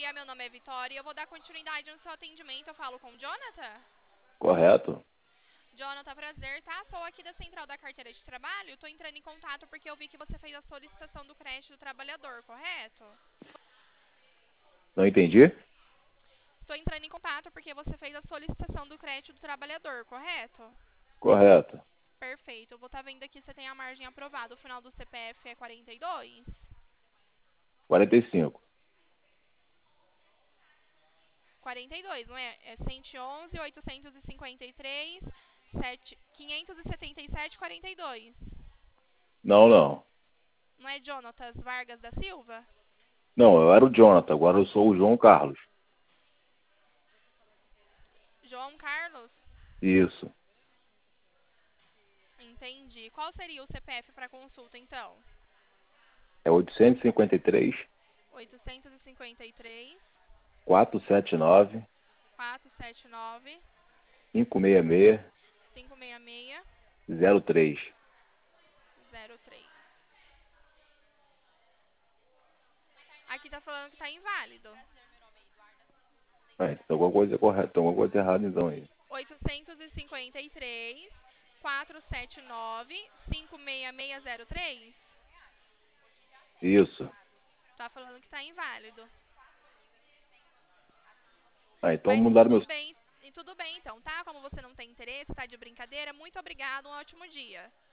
dia, meu nome é Vitória e eu vou dar continuidade no seu atendimento. Eu falo com o Jonathan? Correto? Jonathan, prazer, tá? Sou aqui da Central da Carteira de Trabalho. Tô entrando em contato porque eu vi que você fez a solicitação do crédito do trabalhador, correto? Não entendi? Estou entrando em contato porque você fez a solicitação do crédito do trabalhador, correto? Correto. Perfeito. Eu vou estar vendo aqui se você tem a margem aprovada. O final do CPF é 42? 45. 42, não é? É 111, 853, 577, 42. Não, não. Não é Jonatas Vargas da Silva? Não, eu era o Jonathan, agora eu sou o João Carlos. João Carlos? Isso. Entendi. Qual seria o CPF para consulta, então? É 853 853 479 479 566 566 03. 03. Aqui tá falando que tá inválido. Então alguma coisa é correta, tem alguma coisa errada então aí. 853 479 56603. Isso. Tá falando que tá inválido. Então Mas mudaram tudo meus. bem, e tudo bem então, tá? Como você não tem interesse, tá de brincadeira, muito obrigado, um ótimo dia.